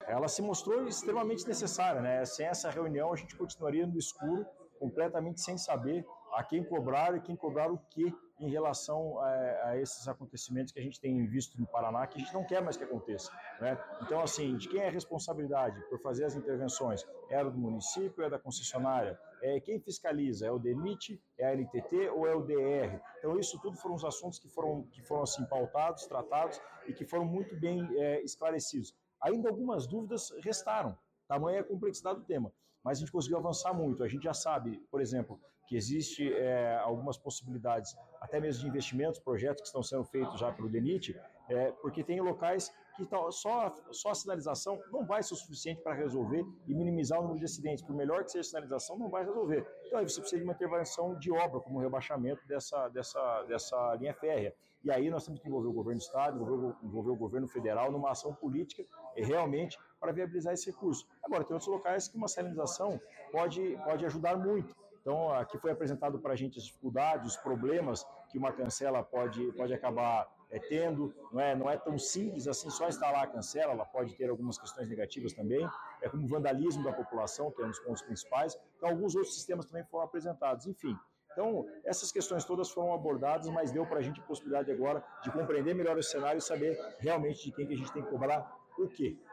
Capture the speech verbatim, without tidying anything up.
ela se mostrou extremamente necessária, né? Sem essa reunião a gente continuaria no escuro, completamente sem saber a quem cobrar e quem cobrar o que em relação a, a esses acontecimentos que a gente tem visto no Paraná, que a gente não quer mais que aconteça, né? Então, assim, de quem é a responsabilidade por fazer as intervenções? É do município, é da concessionária? É quem fiscaliza? É o DENIT, é a N T T ou é o D R? Então, isso tudo foram os assuntos que foram, que foram assim, pautados, tratados e que foram muito bem é, esclarecidos. Ainda algumas dúvidas restaram, tamanha a complexidade do tema, mas a gente conseguiu avançar muito. A gente já sabe, por exemplo, que existe é, algumas possibilidades, até mesmo de investimentos, projetos que estão sendo feitos já pelo DENIT, é, porque tem locais que tá, só, só a sinalização não vai ser o suficiente para resolver e minimizar o número de acidentes. Por melhor que seja a sinalização, não vai resolver. Então aí você precisa de uma intervenção de obra, como o rebaixamento dessa, dessa, dessa linha férrea. E aí nós temos que envolver o governo do estado, envolver, envolver o governo federal numa ação política e realmente para viabilizar esse recurso. Agora, tem outros locais que uma sinalização pode, pode ajudar muito. Então, aqui foi apresentado para a gente as dificuldades, os problemas que uma cancela pode, pode acabar é, tendo. Não é, não é tão simples assim só instalar a cancela, ela pode ter algumas questões negativas também, é como o vandalismo da população, que é um dos pontos principais. Então, alguns outros sistemas também foram apresentados. Enfim, então, essas questões todas foram abordadas, mas deu para a gente a possibilidade agora de compreender melhor o cenário e saber realmente de quem que a gente tem que cobrar o quê.